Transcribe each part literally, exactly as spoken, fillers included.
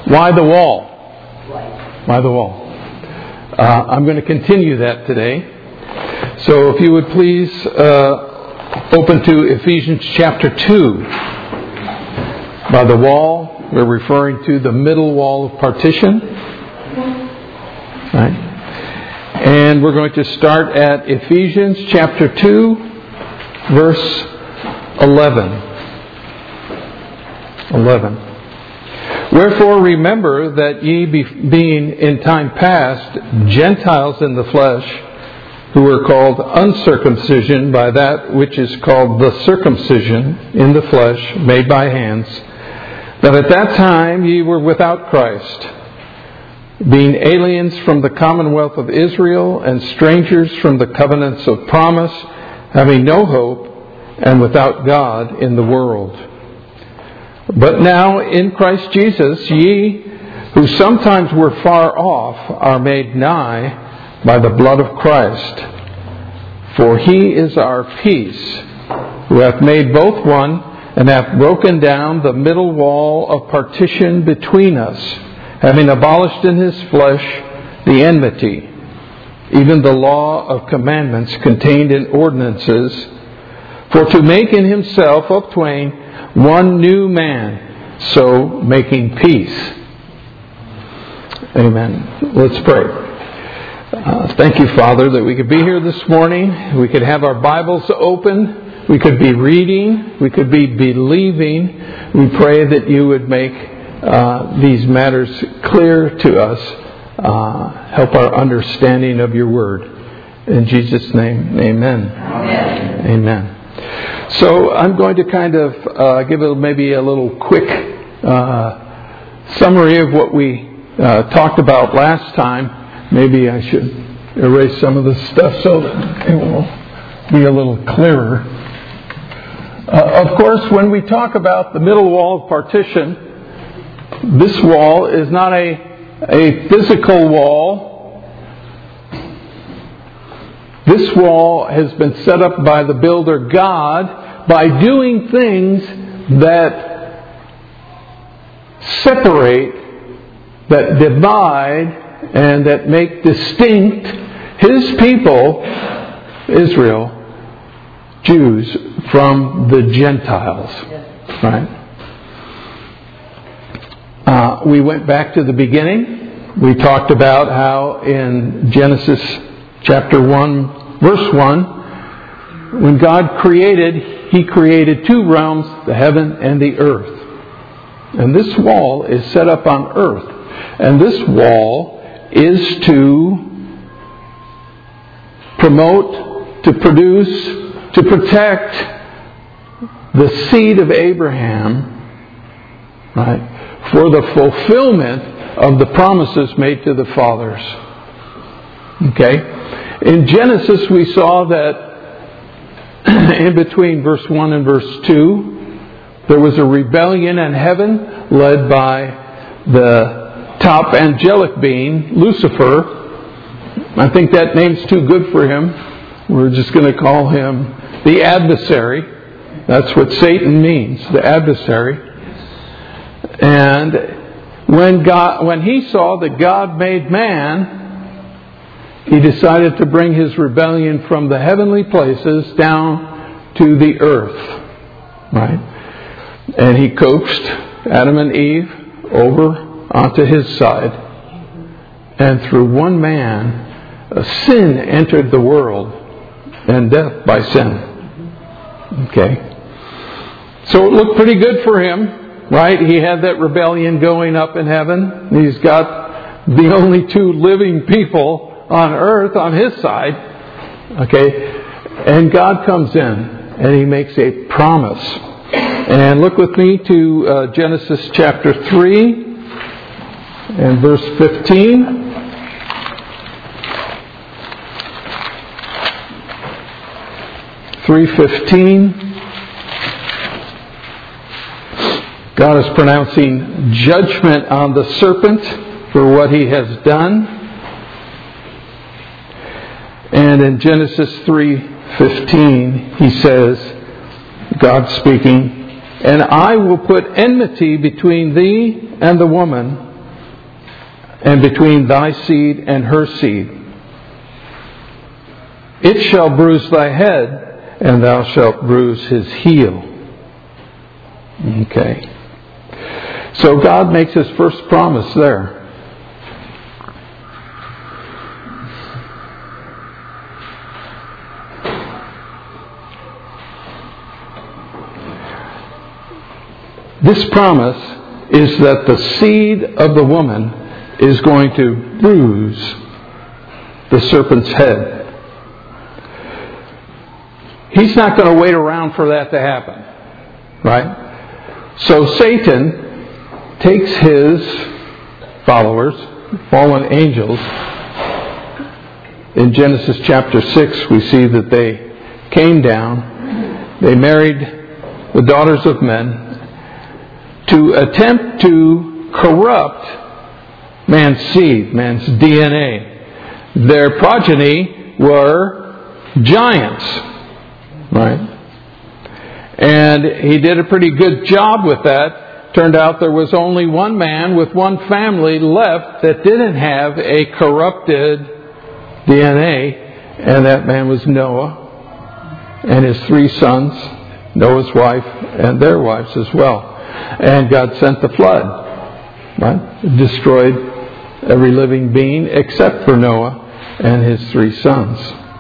Why the wall? Why the wall? Uh, I'm going to continue that today. So if you would please uh, open to Ephesians chapter two. By the wall, we're referring to the middle wall of partition. Right? And we're going to start at Ephesians chapter two, verse eleven. eleven. Wherefore remember that ye be, being in time past Gentiles in the flesh, who were called uncircumcision by that which is called the circumcision in the flesh made by hands, that at that time ye were without Christ, being aliens from the commonwealth of Israel and strangers from the covenants of promise, having no hope and without God in the world. But now in Christ Jesus ye, who sometimes were far off, are made nigh by the blood of Christ. For He is our peace, who hath made both one, and hath broken down the middle wall of partition between us, having abolished in His flesh the enmity, even the law of commandments contained in ordinances, for to make in Himself of twain one new man, so making peace. Amen. Let's pray. Uh, thank you, Father, that we could be here this morning. We could have our Bibles open. We could be reading. We could be believing. We pray that you would make uh, these matters clear to us. Uh, help our understanding of your word. In Jesus' name, amen. Amen. Amen. So I'm going to kind of uh, give it maybe a little quick uh, summary of what we uh, talked about last time. Maybe I should erase some of this stuff so that it will be a little clearer. Uh, of course, when we talk about the middle wall of partition, this wall is not a, a physical wall. This wall has been set up by the builder God by doing things that separate, that divide, and that make distinct His people, Israel, Jews, from the Gentiles. Right? Uh, we went back to the beginning. We talked about how in Genesis chapter one, verse one, when God created, He created two realms, the heaven and the earth. And this wall is set up on earth. And this wall is to promote, to produce, to protect the seed of Abraham, right, for the fulfillment of the promises made to the fathers. Okay? In Genesis, we saw that in between verse one and verse two, there was a rebellion in heaven led by the top angelic being, Lucifer. I think that name's too good for him. We're just going to call him the adversary. That's what Satan means, the adversary. And when God, when he saw that God made man, he decided to bring his rebellion from the heavenly places down to the earth. Right? And he coaxed Adam and Eve over onto his side. And through one man, a sin entered the world, and death by sin. Okay? So it looked pretty good for him, right? He had that rebellion going up in heaven. He's got the only two living people on earth on his side. Okay? And God comes in and He makes a promise. And look with me to uh, Genesis chapter three and verse fifteen. three fifteen. God is pronouncing judgment on the serpent for what he has done. And in Genesis three fifteen, He says, God speaking, "And I will put enmity between thee and the woman, and between thy seed and her seed. It shall bruise thy head, and thou shalt bruise his heel. Okay. So God makes his first promise there. This promise is that the seed of the woman is going to bruise the serpent's head. He's not going to wait around for that to happen. Right? So Satan takes his followers, fallen angels. In Genesis chapter six, we see that they came down. They married the daughters of men to attempt to corrupt man's seed, man's D N A. Their progeny were giants, right? And he did a pretty good job with that. Turned out there was only one man with one family left that didn't have a corrupted D N A, and that man was Noah and his three sons, Noah's wife, and their wives as well. And God sent the flood, right? It destroyed every living being except for Noah and his three sons.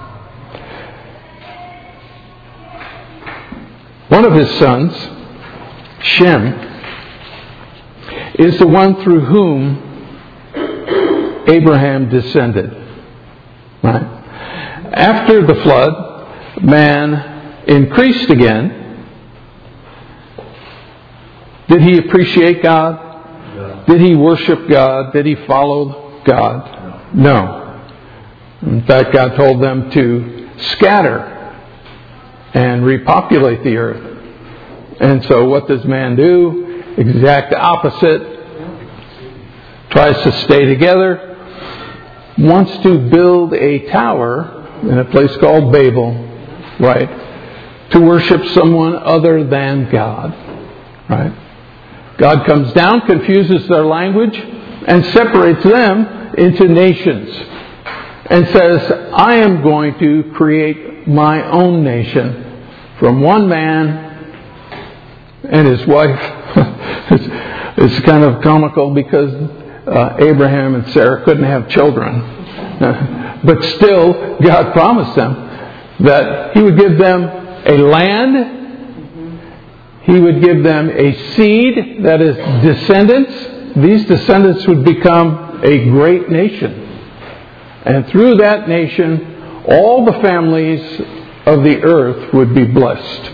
One of his sons, Shem, is the one through whom Abraham descended. Right? After the flood, man increased again. Did he appreciate God? Did he worship God? Did he follow God? No. In fact, God told them to scatter and repopulate the earth. And so what does man do? Exact opposite. Tries to stay together. Wants to build a tower in a place called Babel, right? To worship someone other than God, right? God comes down, confuses their language, and separates them into nations. And says, I am going to create my own nation from one man and his wife. it's, it's kind of comical because uh, Abraham and Sarah couldn't have children. But still, God promised them that He would give them a land. He would give them a seed, that is, descendants. These descendants would become a great nation. And through that nation, all the families of the earth would be blessed.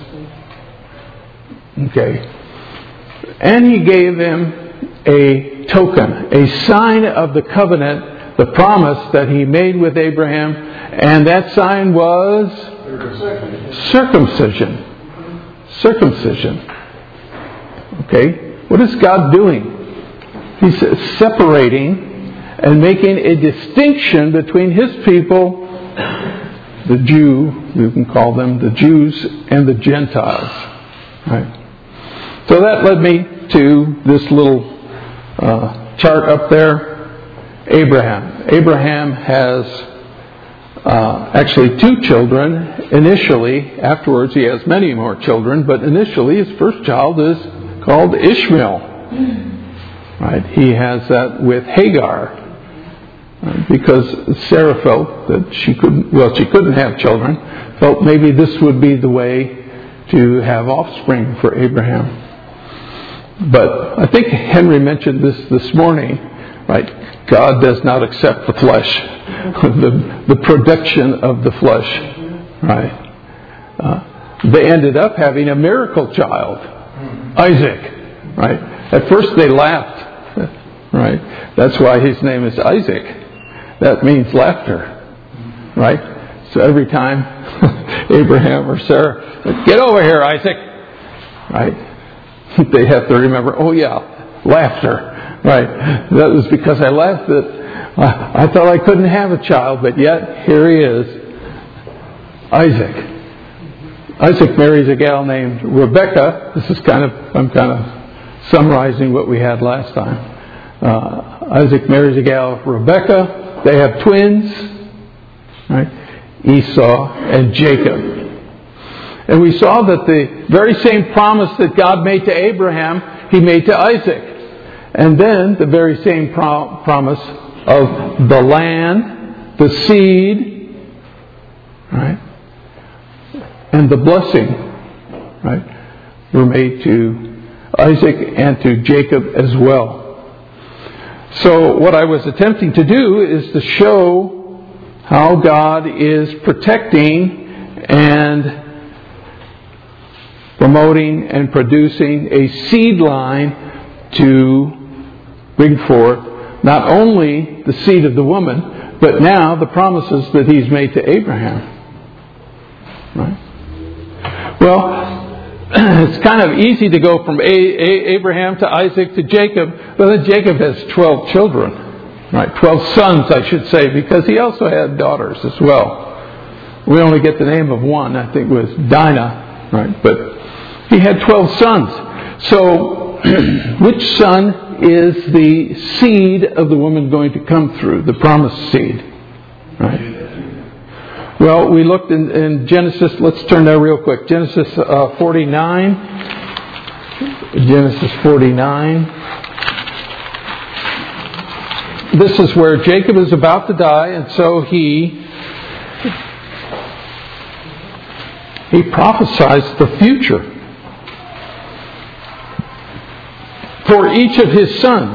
Okay. And He gave them a token, a sign of the covenant, the promise that He made with Abraham. And that sign was circumcision. Circumcision. Okay? What is God doing? He's separating and making a distinction between His people, the Jew, we can call them the Jews, and the Gentiles. Right? So that led me to this little uh, chart up there. Abraham. Abraham has Uh, actually two children initially. Afterwards he has many more children, but initially his first child is called Ishmael. Right? He has that with Hagar, uh, because Sarah felt that she couldn't, well, she couldn't have children, felt maybe this would be the way to have offspring for Abraham. But I think Henry mentioned this this morning, right? God does not accept the flesh, the, the production of the flesh, right? Uh, they ended up having a miracle child, Isaac, right? At first they laughed, right? That's why his name is Isaac. That means laughter, right? So every time Abraham or Sarah, get over here, Isaac, right? They have to remember, oh yeah, laughter. Right. That was because I laughed that I thought I couldn't have a child, but yet here he is, Isaac. Isaac marries a gal named Rebecca. This is kind of, I'm kind of summarizing what we had last time. uh, Isaac marries a gal, Rebekah. They have twins, right? Esau and Jacob. And we saw that the very same promise that God made to Abraham, He made to Isaac. And then the very same pro- promise of the land, the seed, right? And the blessing, right? Were made to Isaac and to Jacob as well. So what I was attempting to do is to show how God is protecting and promoting and producing a seed line to bring forth not only the seed of the woman, but now the promises that He's made to Abraham. Right? Well, it's kind of easy to go from a- a- Abraham to Isaac to Jacob, but then Jacob has twelve children. Right? twelve sons, I should say, because he also had daughters as well. We only get the name of one, I think it was Dinah, right? But he had twelve sons. So, which son is the seed of the woman going to come through? The promised seed. Right? Well, we looked in, in Genesis. Let's turn there real quick. Genesis uh, forty-nine. Genesis forty-nine. This is where Jacob is about to die, and so he he prophesies the future for each of his sons.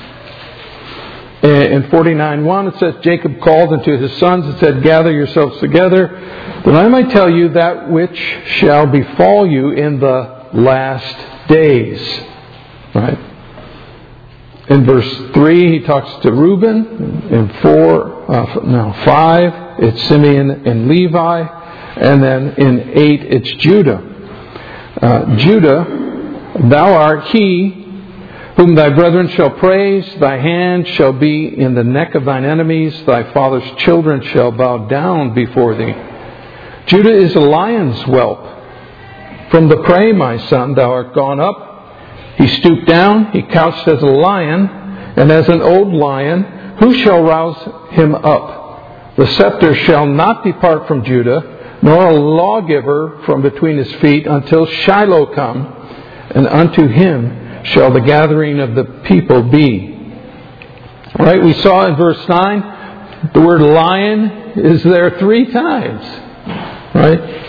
In forty-nine one it says, Jacob called unto his sons and said, gather yourselves together, that I might tell you that which shall befall you in the last days. Right? In verse three, he talks to Reuben. In four, uh, no, five, it's Simeon and Levi. And then in eight, it's Judah. Uh, Judah, thou art he whom thy brethren shall praise, thy hand shall be in the neck of thine enemies, thy father's children shall bow down before thee. Judah is a lion's whelp. From the prey, my son, thou art gone up. He stooped down, he couched as a lion, and as an old lion, who shall rouse him up? The scepter shall not depart from Judah, nor a lawgiver from between his feet, until Shiloh come, and unto him shall the gathering of the people be. All right, we saw in verse nine, the word lion is there three times. Right?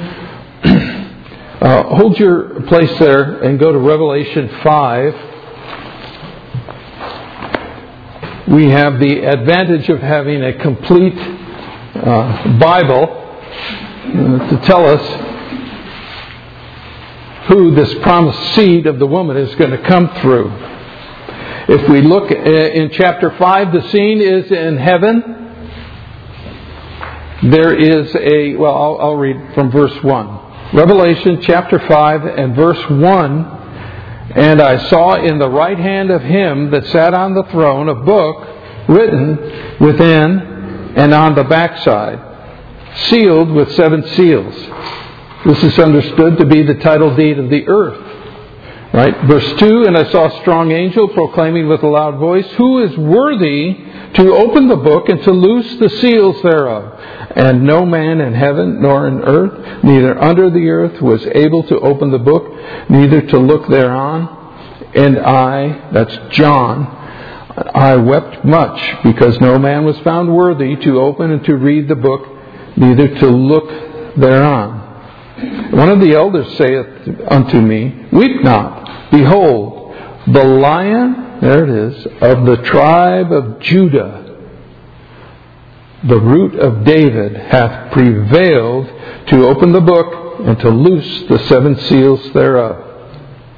Uh, hold your place there and go to Revelation five. We have the advantage of having a complete uh, Bible uh, to tell us who this promised seed of the woman is going to come through. If we look in chapter five, the scene is in heaven. There is a, well, I'll, I'll read from verse one. Revelation chapter five and verse one. And I saw in the right hand of him that sat on the throne a book written within and on the backside, sealed with seven seals. This is understood to be the title deed of the earth. Right? Verse two, and I saw a strong angel proclaiming with a loud voice, who is worthy to open the book and to loose the seals thereof? And no man in heaven nor in earth, neither under the earth, was able to open the book, neither to look thereon. And I, that's John, I wept much, because no man was found worthy to open and to read the book, neither to look thereon. One of the elders saith unto me, weep not, behold, the Lion, there it is, of the tribe of Judah, the root of David, hath prevailed to open the book and to loose the seven seals thereof.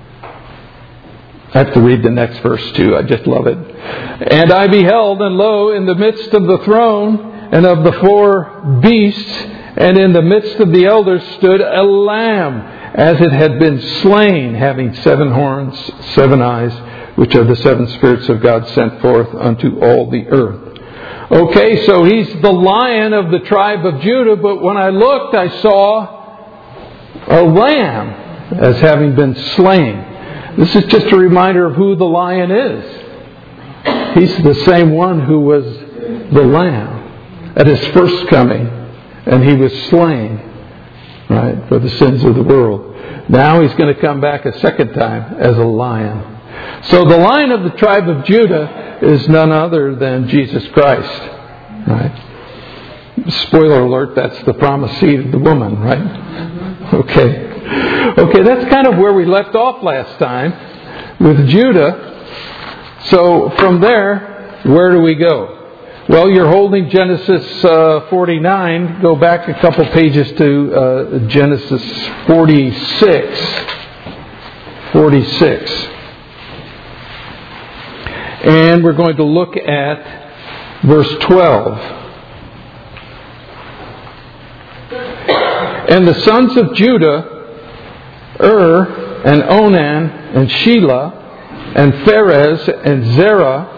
I have to read the next verse too, I just love it. And I beheld, and lo, in the midst of the throne and of the four beasts, and in the midst of the elders stood a lamb, as it had been slain, having seven horns, seven eyes, which are the seven spirits of God sent forth unto all the earth. Okay, so he's the Lion of the tribe of Judah, but when I looked, I saw a lamb as having been slain. This is just a reminder of who the Lion is. He's the same one who was the Lamb at His first coming, and He was slain, right, for the sins of the world. Now He's going to come back a second time as a Lion. So the Lion of the tribe of Judah is none other than Jesus Christ, right? Spoiler alert, that's the promised seed of the woman, right? Okay. Okay, that's kind of where we left off last time with Judah. So from there, where do we go? Well, you're holding Genesis uh, forty-nine. Go back a couple pages to uh, Genesis forty-six. forty-six. And we're going to look at verse twelve. And the sons of Judah, Ur, and Onan, and Shelah, and Pharez, and Zerah.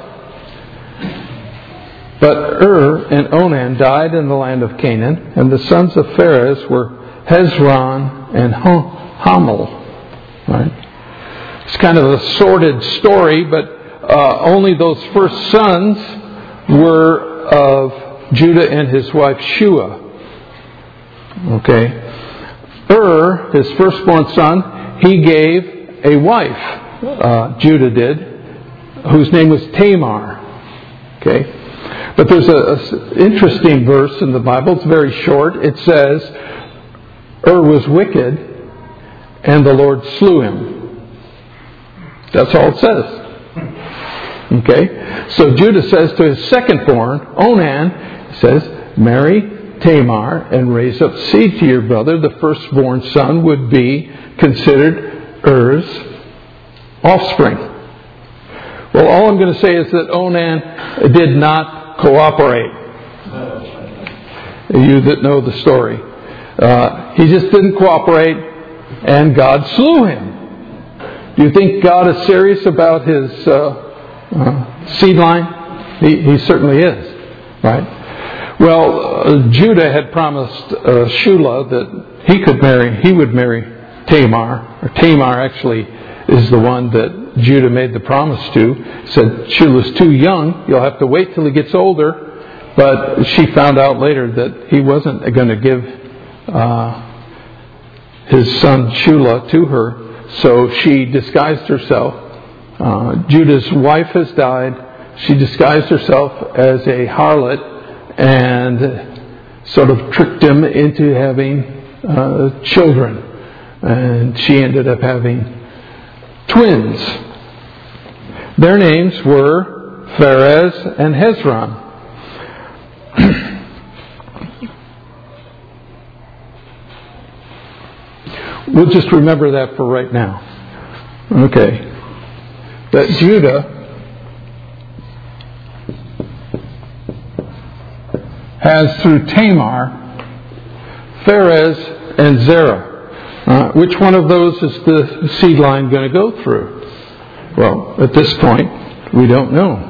But Ur and Onan died in the land of Canaan, and the sons of Pharez were Hezron and Hamul. Right? It's kind of a sordid story, but uh, only those first sons were of Judah and his wife Shua. Okay. Ur, his firstborn son, he gave a wife, uh, Judah did, whose name was Tamar. Okay. But there's an interesting verse in the Bible. It's very short. It says, Ur was wicked, and the Lord slew him. That's all it says. Okay? So Judah says to his second-born, Onan, says, marry Tamar and raise up seed to your brother. The firstborn son would be considered Ur's offspring. Well, all I'm going to say is that Onan did not cooperate. You that know the story. Uh, he just didn't cooperate, and God slew him. Do you think God is serious about his uh, uh, seed line? He, he certainly is. Right? Well, uh, Judah had promised uh, Shula that he could marry, he would marry Tamar. Or Tamar actually is the one that Judah made the promise to. Said Shula's too young, you'll have to wait till he gets older. But she found out later that he wasn't going to give uh, his son Shula to her. So she disguised herself. Uh, Judah's wife has died. She disguised herself as a harlot and sort of tricked him into having uh, children. And she ended up having twins. Their names were Pharez and Hezron. We'll just remember that for right now. Okay. That Judah has through Tamar, Pharez, and Zerah. Uh, which one of those is the seed line going to go through? Well, at this point, we don't know.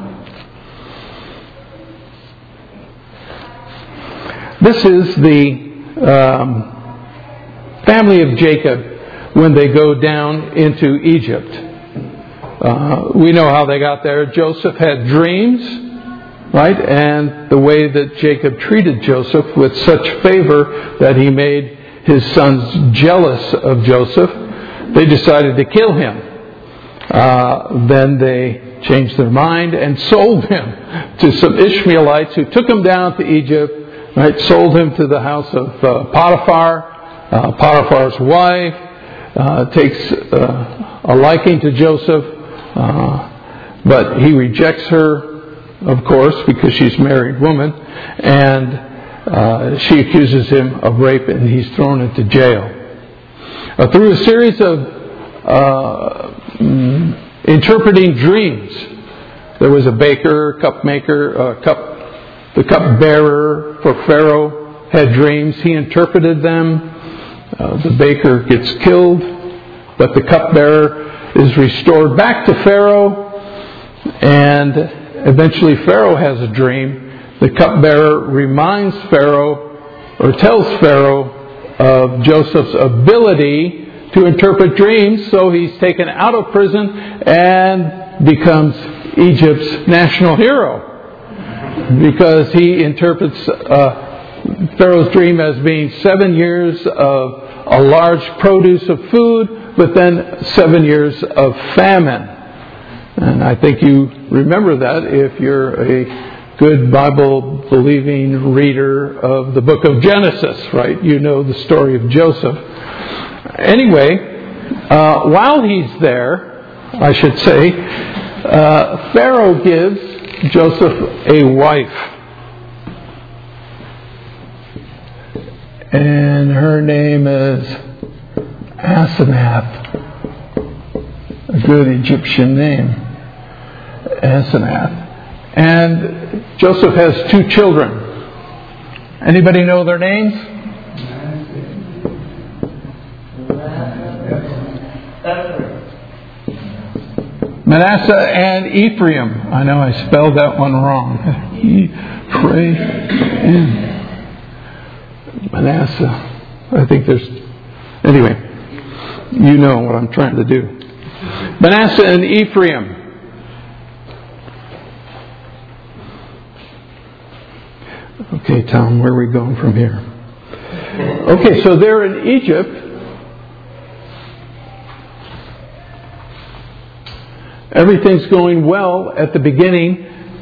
This is the um, family of Jacob when they go down into Egypt. Uh, we know how they got there. Joseph had dreams. Right? And the way that Jacob treated Joseph with such favor that he made his sons jealous of Joseph, they decided to kill him. Uh, then they changed their mind and sold him to some Ishmaelites who took him down to Egypt, right? Sold him to the house of uh, Potiphar. Uh, Potiphar's wife uh, takes uh, a liking to Joseph, uh, but he rejects her, of course, because she's a married woman, and uh, she accuses him of rape, and he's thrown into jail. Uh, through a series of uh, mm, interpreting dreams, there was a baker, cup maker, uh, cup, the cup bearer for Pharaoh had dreams. He interpreted them. Uh, the baker gets killed, but the cup bearer is restored back to Pharaoh, and eventually Pharaoh has a dream. The cupbearer reminds Pharaoh, or tells Pharaoh, of Joseph's ability to interpret dreams, so he's taken out of prison and becomes Egypt's national hero, because he interprets uh, Pharaoh's dream as being seven years of a large produce of food, but then seven years of famine. And I think you remember that if you're a good Bible-believing reader of the book of Genesis, right? You know the story of Joseph. Anyway, uh, while he's there, I should say, uh, Pharaoh gives Joseph a wife. And her name is Asenath. A good Egyptian name. Asenath. And Joseph has two children. Anybody know their names? Manasseh and Ephraim. I know I spelled that one wrong. Ephraim. Manasseh. I think there's... Anyway, you know what I'm trying to do. Manasseh and Ephraim. Okay, Tom, where are we going from here? Okay, so they're in Egypt. Everything's going well at the beginning.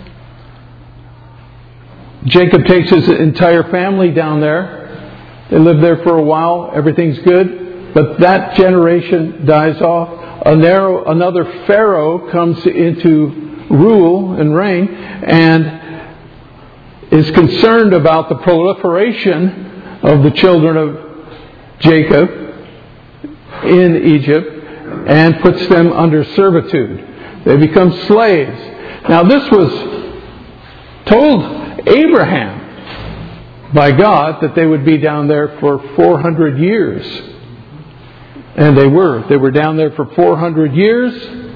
Jacob takes his entire family down there. They live there for a while. Everything's good. But that generation dies off. Another Pharaoh comes into rule and reign and is concerned about the proliferation of the children of Jacob in Egypt and puts them under servitude. They become slaves. Now this was told Abraham by God that they would be down there for four hundred years. And they were. They were down there for four hundred years.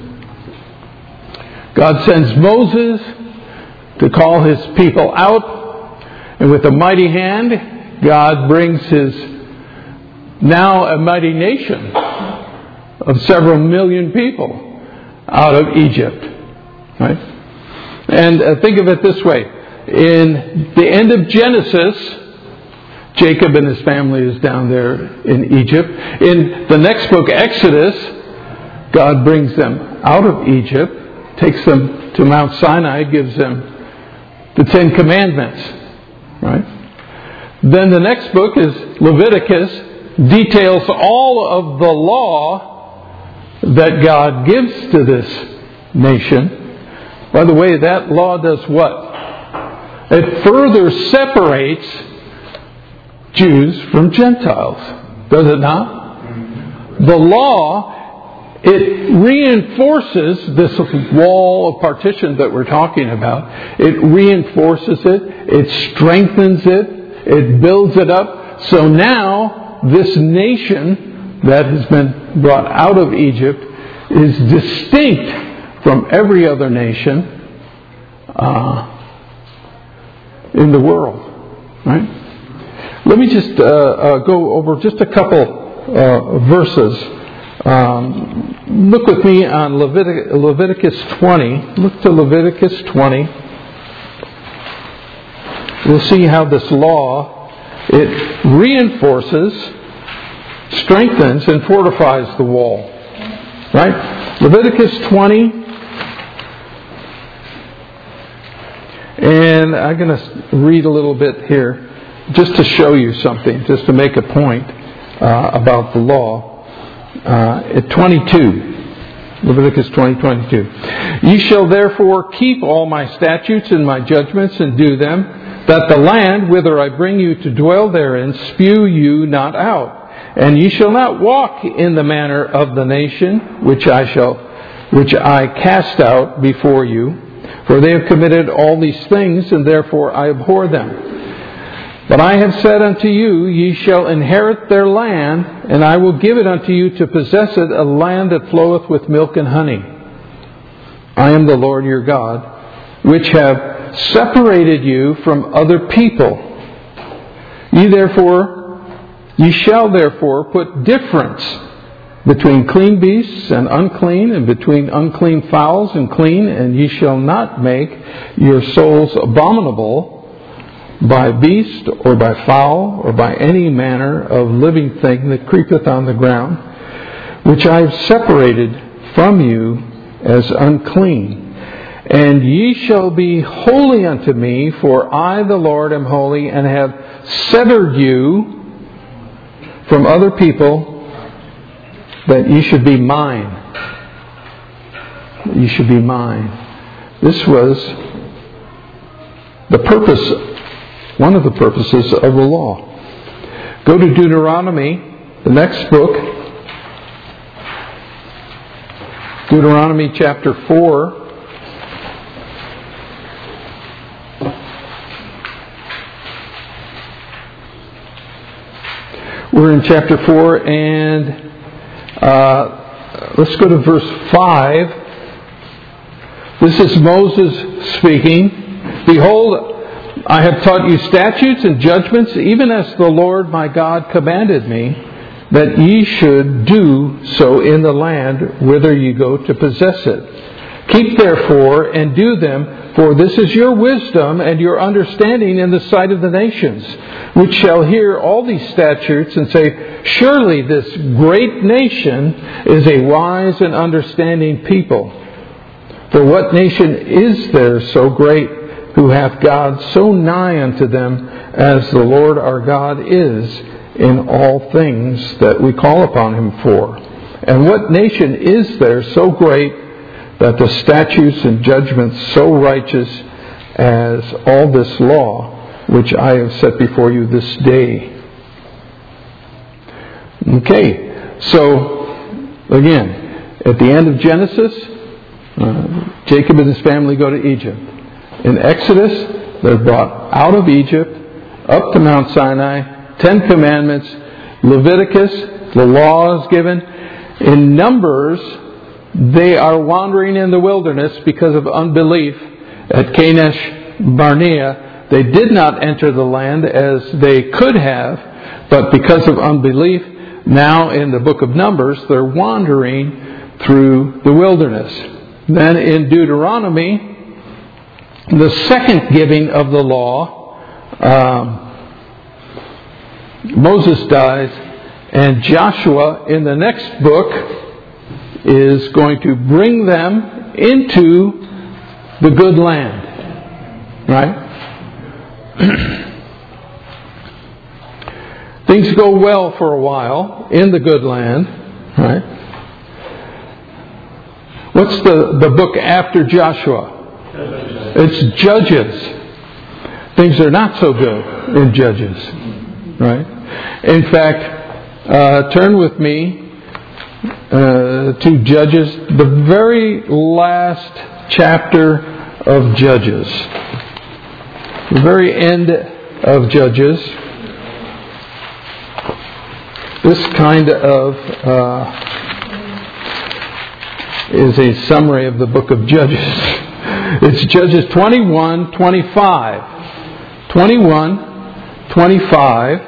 God sends Moses to call his people out. And with a mighty hand, God brings his now a mighty nation of several million people out of Egypt. Right? And uh, think of it this way. In the end of Genesis, Jacob and his family is down there in Egypt. In the next book, Exodus, God brings them out of Egypt, takes them to Mount Sinai, gives them the Ten Commandments. Right? Then the next book is Leviticus, details all of the law that God gives to this nation. By the way, that law does what? It further separates Jews from Gentiles. Does it not? The law, it reinforces this wall of partition that we're talking about. It reinforces it. It strengthens it. It builds it up. So now, this nation that has been brought out of Egypt is distinct from every other nation uh, in the world. Right? Let me just uh, uh, go over just a couple uh, verses. Um, look with me on Levitic- Leviticus twenty. Look to Leviticus twenty. We'll see how this law, it reinforces, strengthens, and fortifies the wall. Right? Leviticus twenty. And I'm going to read a little bit here just to show you something, just to make a point uh, about the law. Uh, at twenty-two, Leviticus twenty, twenty-two. Ye shall therefore keep all my statutes and my judgments and do them, that the land whither I bring you to dwell therein spew you not out. And ye shall not walk in the manner of the nation which I shall, which I cast out before you. For they have committed all these things, and therefore I abhor them. But I have said unto you, ye shall inherit their land, and I will give it unto you to possess it, a land that floweth with milk and honey. I am the Lord your God, which have separated you from other people. Ye therefore, ye shall therefore put difference between clean beasts and unclean, and between unclean fowls and clean, and ye shall not make your souls abominable by beast, or by fowl, or by any manner of living thing that creepeth on the ground, which I have separated from you as unclean. And ye shall be holy unto me, for I the Lord am holy, and have severed you from other people, that ye should be mine. Ye should be mine. This was the purpose, one of the purposes of the law. Go to Deuteronomy, the next book. Deuteronomy chapter four. We're in chapter four, and uh, let's go to verse five. This is Moses speaking. Behold, I have taught you statutes and judgments, even as the Lord my God commanded me, that ye should do so in the land whither ye go to possess it. Keep therefore and do them, for this is your wisdom and your understanding in the sight of the nations, which shall hear all these statutes and say, surely this great nation is a wise and understanding people. For what nation is there so great, who hath God so nigh unto them as the Lord our God is in all things that we call upon Him for? And what nation is there so great that the statutes and judgments so righteous as all this law which I have set before you this day? Okay, so again, at the end of Genesis, uh, Jacob and his family go to Egypt. In Exodus, they're brought out of Egypt, up to Mount Sinai, Ten Commandments, Leviticus, the law is given. In Numbers, they are wandering in the wilderness because of unbelief at Kadesh Barnea. They did not enter the land as they could have, but because of unbelief, now in the book of Numbers, they're wandering through the wilderness. Then in Deuteronomy, the second giving of the law, um, Moses dies, and Joshua in the next book is going to bring them into the good land. Right? Things go well for a while in the good land. Right? What's the, the book after Joshua? It's Judges. Things are not so good in Judges. Right? In fact, uh, turn with me uh, to Judges, the very last chapter of Judges. The very end of Judges. This kind of uh, is a summary of the book of Judges. It's Judges twenty-one twenty-five. twenty-one twenty-five.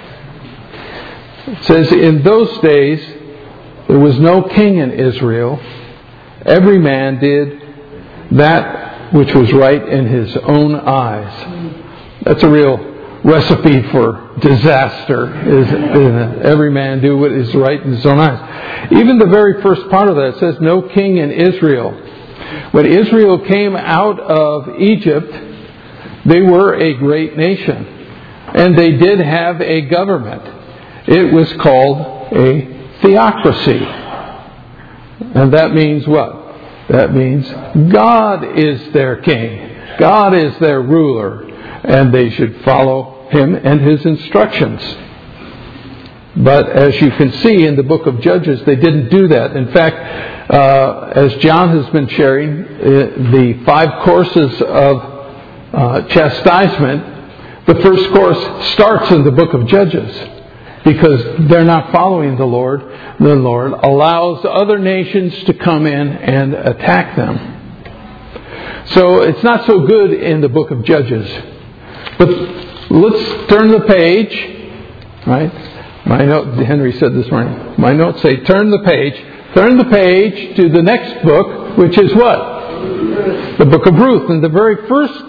It says, in those days there was no king in Israel. Every man did that which was right in his own eyes. That's a real recipe for disaster, isn't it? Every man do what is right in his own eyes. Even the very first part of that says, no king in Israel. When Israel came out of Egypt, they were a great nation. And they did have a government. It was called a theocracy. And that means what? That means God is their king. God is their ruler. And they should follow Him and His instructions. But as you can see in the book of Judges, they didn't do that. In fact, uh, as John has been sharing, uh, the five courses of uh, chastisement, the first course starts in the book of Judges. Because they're not following the Lord. The Lord allows other nations to come in and attack them. So it's not so good in the book of Judges. But let's turn the page, right? My note, Henry said this morning, my notes say, turn the page. Turn the page to the next book, which is what? The book of Ruth. And the very first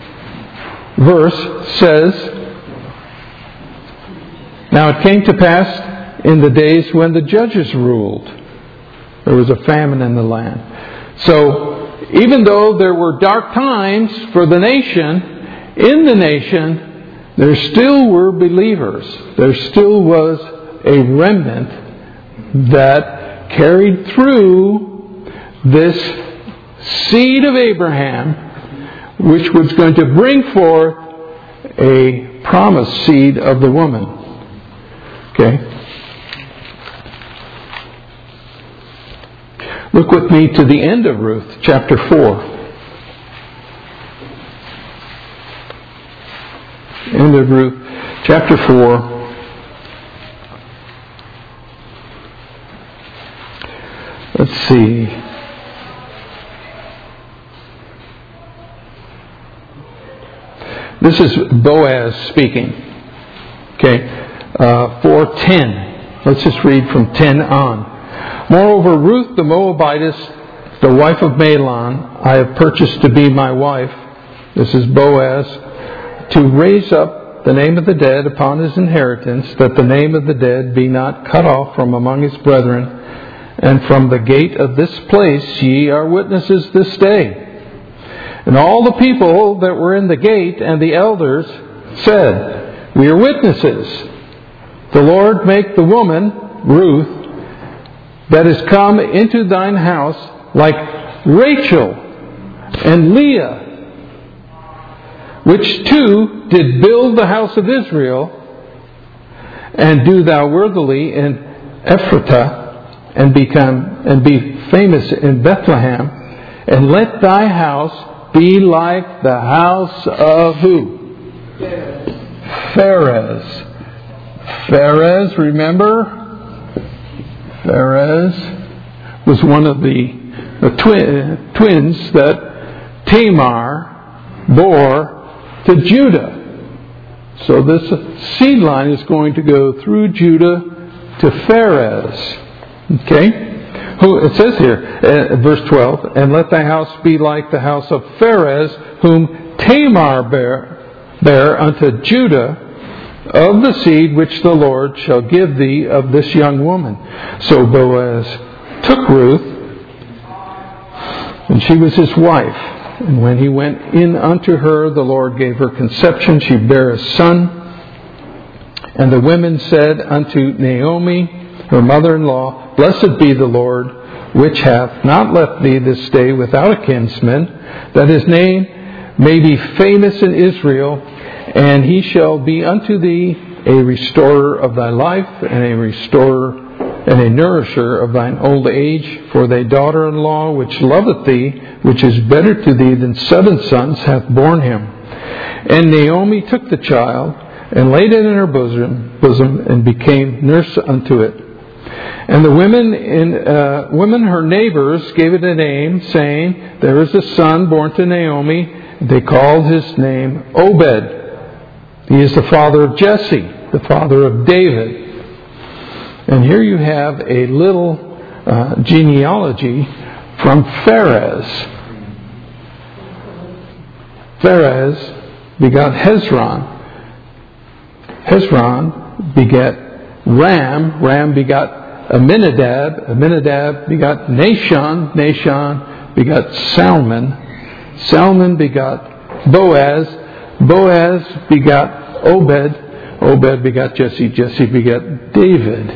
verse says, now it came to pass in the days when the judges ruled. There was a famine in the land. So, even though there were dark times for the nation, in the nation, there still were believers. There still was a remnant that carried through this seed of Abraham, which was going to bring forth a promised seed of the woman. Okay? Look with me to the end of Ruth, chapter four. End of Ruth, chapter four. Let's see. This is Boaz speaking. Okay. Uh, four ten. Let's just read from ten on. Moreover, Ruth the Moabitess, the wife of Mahlon, I have purchased to be my wife. This is Boaz, to raise up the name of the dead upon his inheritance, that the name of the dead be not cut off from among his brethren. And from the gate of this place ye are witnesses this day. And all the people that were in the gate and the elders said, we are witnesses. The Lord make the woman, Ruth, that is come into thine house like Rachel and Leah, which two did build the house of Israel, and do thou worthily in Ephratah, and become and be famous in Bethlehem, and let thy house be like the house of who? Pharez. Pharez, remember? Pharez was one of the, the twi- twins that Tamar bore to Judah. So this seed line is going to go through Judah to Pharez. Okay? Who, it says here, uh, verse twelve, and let thy house be like the house of Pharez, whom Tamar bare, bare unto Judah, of the seed which the Lord shall give thee of this young woman. So Boaz took Ruth, and she was his wife. And when he went in unto her, the Lord gave her conception. She bare a son. And the women said unto Naomi, her mother-in-law, Blessed be the Lord, which hath not left thee this day without a kinsman, that his name may be famous in Israel, and he shall be unto thee a restorer of thy life, and a restorer and a nourisher of thine old age. For thy daughter-in-law, which loveth thee, which is better to thee than seven sons, hath borne him. And Naomi took the child, and laid it in her bosom, bosom and became nurse unto it. And the women, in, uh, women her neighbors, gave it a name, saying, There is a son born to Naomi. They called his name Obed. He is the father of Jesse, the father of David. And here you have a little uh, genealogy from Pharez. Pharez begot Hezron. Hezron begat Ram. Ram begot Aminadab. Aminadab begot Nahshon. Nahshon begot Salmon. Salmon begot Boaz. Boaz begot Obed. Obed begot Jesse. Jesse begot David.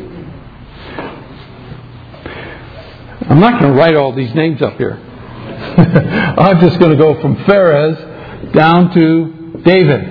I'm not going to write all these names up here. I'm just going to go from Pharez down to David.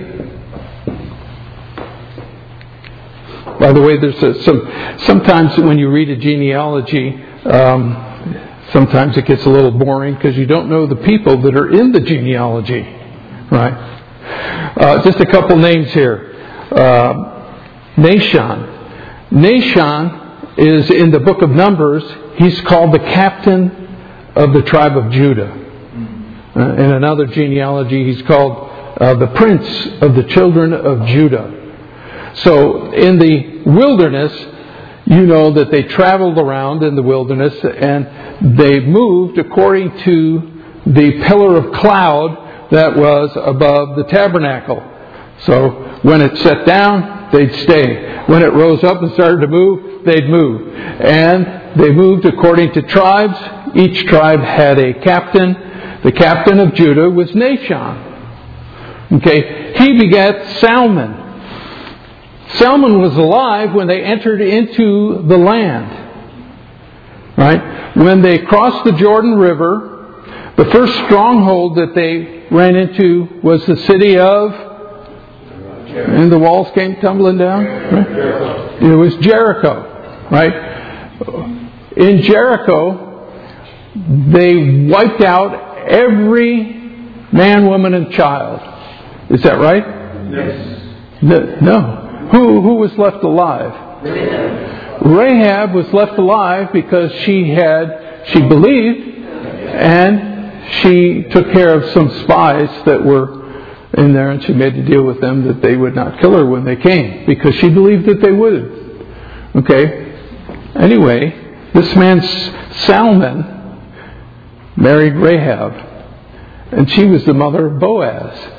By the way, there's a, some. Sometimes when you read a genealogy, um, sometimes it gets a little boring because you don't know the people that are in the genealogy, right? Uh, just a couple names here. Uh, Nahshon. Nahshon is in the book of Numbers. He's called the captain of the tribe of Judah. Uh, in another genealogy, he's called uh, the prince of the children of Judah. So in the wilderness, you know that they traveled around in the wilderness and they moved according to the pillar of cloud that was above the tabernacle. So when it set down, they'd stay. When it rose up and started to move, they'd move. And they moved according to tribes. Each tribe had a captain. The captain of Judah was Nahshon. Okay, he begat Salmon. Salmon was alive when they entered into the land. Right? When they crossed the Jordan River, the first stronghold that they ran into was the city of, and the walls came tumbling down. Right? It was Jericho. Right? In Jericho, they wiped out every man, woman, and child. Is that right? Yes. No. Who who was left alive? Rahab. Rahab was left alive because she had she believed, and she took care of some spies that were in there, and she made a deal with them that they would not kill her when they came because she believed that they would. Okay. Anyway, this man Salmon married Rahab, and she was the mother of Boaz.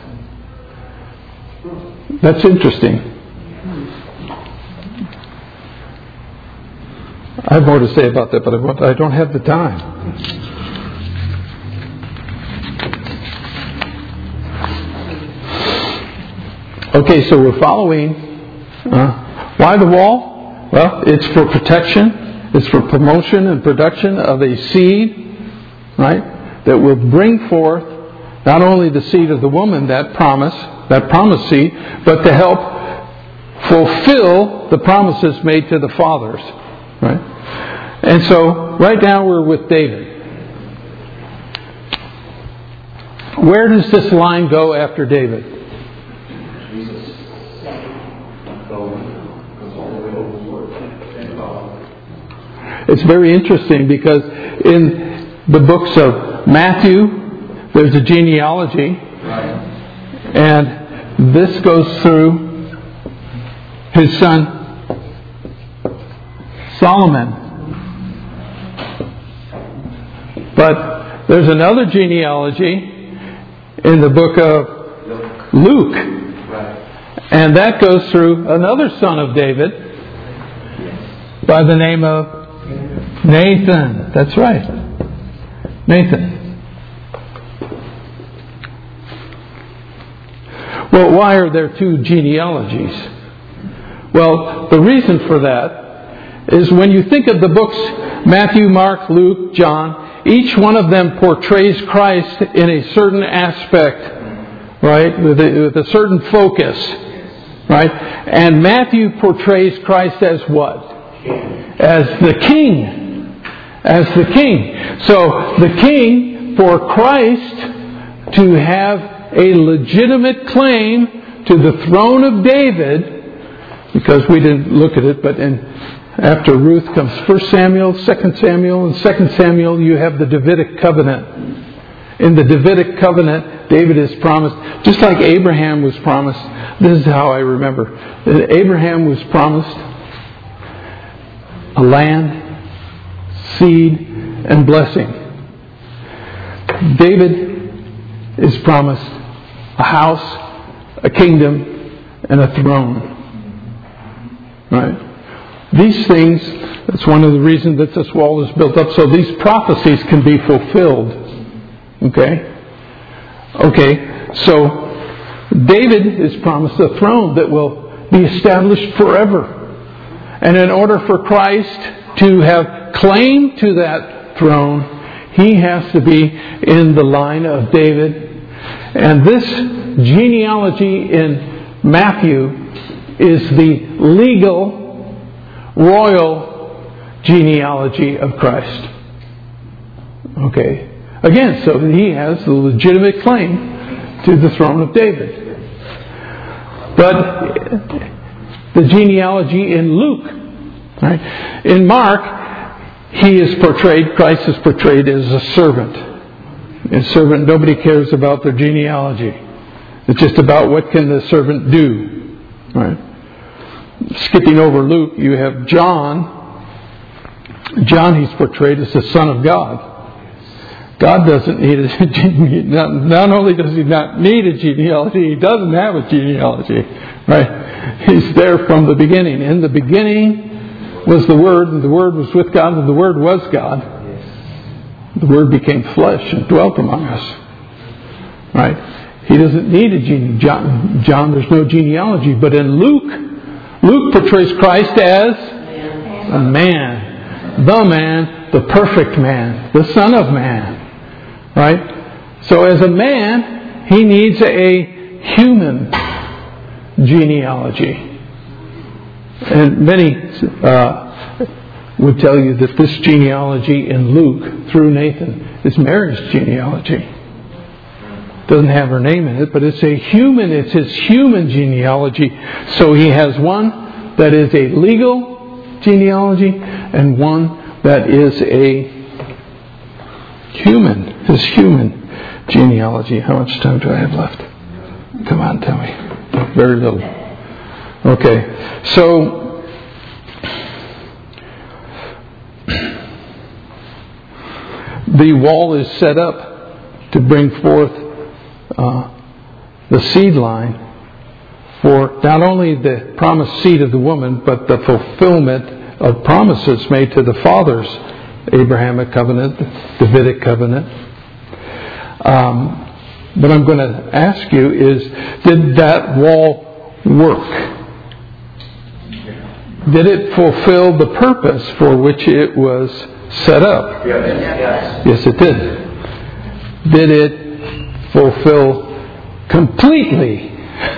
That's interesting. I have more to say about that, but I don't have the time. Okay, so we're following. Uh, why the wall? Well, it's for protection. It's for promotion and production of a seed, right, that will bring forth not only the seed of the woman, that promise, that promised seed, but to help fulfill the promises made to the fathers. Right? And so, right now we're with David. Where does this line go after David? It's very interesting because in the books of Matthew, there's a genealogy. And this goes through his son Solomon. But there's another genealogy in the book of Luke. And that goes through another son of David by the name of Nathan. That's right. Nathan. Well, why are there two genealogies? Well, the reason for that is when you think of the books Matthew, Mark, Luke, John, each one of them portrays Christ in a certain aspect, right, with a, with a certain focus, right? And Matthew portrays Christ as what? As the King. As the King. So the King, for Christ to have a legitimate claim to the throne of David, because we didn't look at it, but in after Ruth comes First Samuel, Second Samuel, and Second Samuel, you have the Davidic covenant. In the Davidic covenant, David is promised, just like Abraham was promised. This is how I remember. Abraham was promised a land, seed, and blessing. David is promised a house, a kingdom, and a throne. Right? These things, that's one of the reasons that this wall is built up, so these prophecies can be fulfilled. Okay? Okay, so David is promised a throne that will be established forever. And in order for Christ to have claim to that throne, he has to be in the line of David. And this genealogy in Matthew is the legal royal genealogy of Christ. Okay. Again, so he has the legitimate claim to the throne of David. But the genealogy in Luke, right? In Mark, he is portrayed, Christ is portrayed as a servant. A servant, nobody cares about their genealogy. It's just about what can the servant do. Right? skipping over Luke, you have John. John, he's portrayed as the Son of God. God doesn't need a not, not only does he not need a genealogy, he doesn't have a genealogy. Right? He's there from the beginning. In the beginning was the Word, and the Word was with God, and the Word was God. The Word became flesh and dwelt among us. Right? He doesn't need a genealogy. John, John, there's no genealogy. But in Luke, Luke portrays Christ as a man. The man, the perfect man, the Son of Man. Right? So as a man, he needs a human genealogy. And many uh, would tell you that this genealogy in Luke, through Nathan, is Mary's genealogy. Doesn't have her name in it, but it's a human, it's his human genealogy. So he has one that is a legal genealogy and one that is a human, his human genealogy. How much time do I have left? Come on, tell me. Very little. Okay, so the wall is set up to bring forth uh, the seed line for not only the promised seed of the woman, but the fulfillment of promises made to the fathers. Abrahamic covenant, Davidic covenant. Um, what I'm going to ask you is, did that wall work? Did it fulfill the purpose for which it was set up? Yes. Yes, it did. Did it fulfill completely,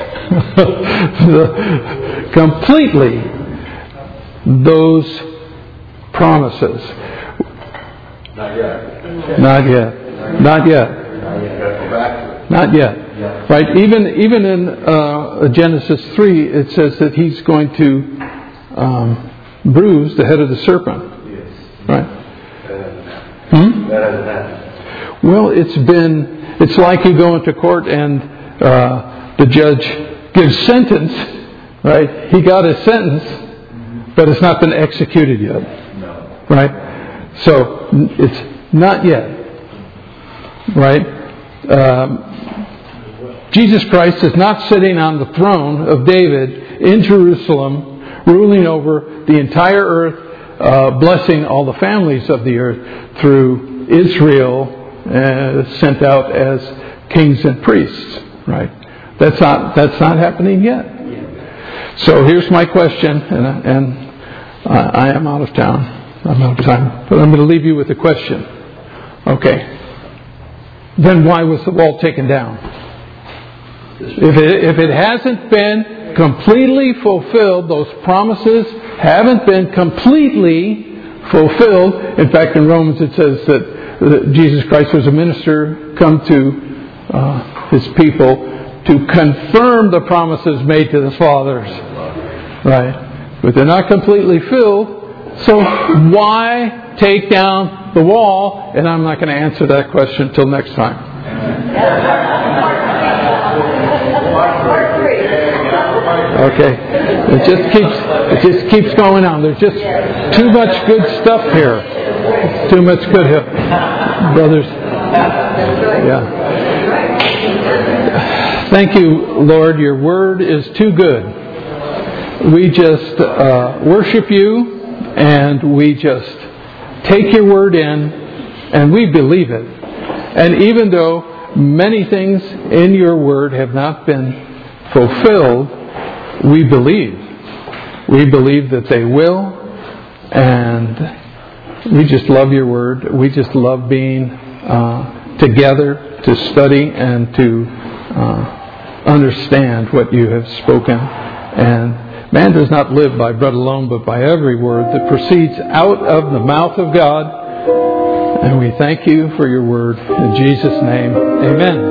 the, completely those promises? Not yet. Not yet. Not yet. Not yet. Right? Even even in uh, Genesis three, it says that he's going to um, bruise the head of the serpent. Right? Hmm? That hasn't happened. Well, it's been. It's like you go into court and uh, the judge gives sentence. Right? He got his sentence, but it's not been executed yet. No. Right? So, it's not yet. Right? Um, Jesus Christ is not sitting on the throne of David in Jerusalem, ruling over the entire earth, uh, blessing all the families of the earth through Israel, uh, sent out as kings and priests. Right? That's not, that's not happening yet. So here's my question, and, and uh, I am out of town. I'm out of time, but I'm going to leave you with a question. Okay. Then why was the wall taken down? If it, if it hasn't been completely fulfilled, those promises haven't been completely fulfilled. In fact, in Romans it says that, that Jesus Christ was a minister come to uh, his people to confirm the promises made to the fathers. Right? But they're not completely filled. So why take down the wall? And I'm not going to answer that question until next time. Okay. It just keeps it just keeps going on. There's just too much good stuff here. Too much good here. Brothers. Yeah. Thank you, Lord. Your word is too good. We just uh, worship you. And we just take your word in and we believe it. And even though many things in your word have not been fulfilled, we believe. We believe that they will. And we just love your word. We just love being uh, together to study and to uh, understand what you have spoken. And man does not live by bread alone, but by every word that proceeds out of the mouth of God. And we thank you for your word. In Jesus' name, amen.